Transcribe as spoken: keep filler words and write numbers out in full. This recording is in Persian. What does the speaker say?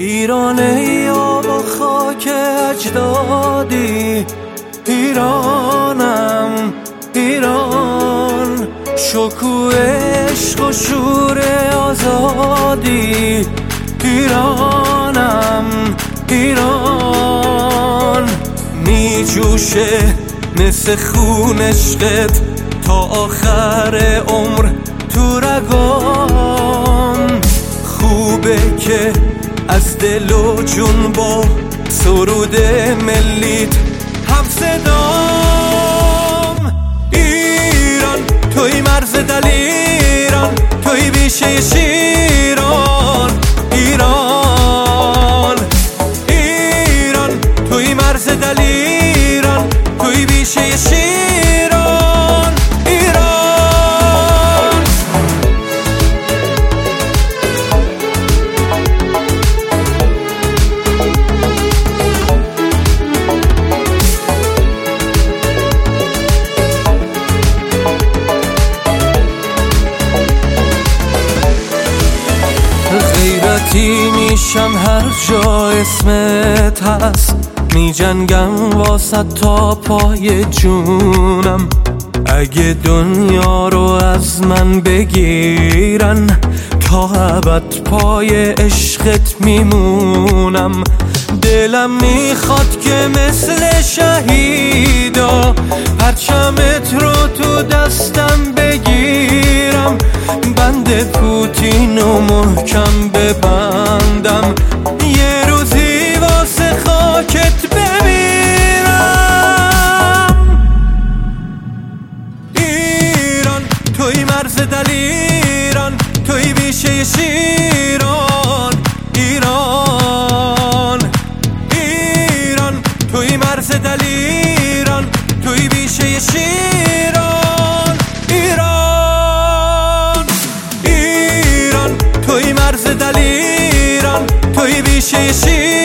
ایران ای آب و خاک اجدادی، ایرانم ایران، شکوه عشق و شور آزادی، ایرانم ایران. می جوشه مثل خون عشقت تا آخر عمر تو رگام، خوبه که از دل و جون با سرود ملیت هم صدام. ایران توی مرز دلیران، توی بیشه شیران، ایران ایران توی مرز دلیران، توی بیشه شیران، ایران. غیرتی میشم هر جا اسمت هست، می جنگم واسه تا پای جونم. اگه دنیا رو از من بگیرن تا ابد پای عشقت میمونم. دلم میخواد که مثل شهیدا پرچمت رو تو دستم بگیرم، بند پوتین و محکم ببندم، یه روزی واسه خاکت بمیرم. ایران توی مرز دلیران، توی بیشه شیران، ایران ایران توی مرز دلیران، توی بیشه شیران، ایران ایران توی مرز دلیران، توی بیشه شیران.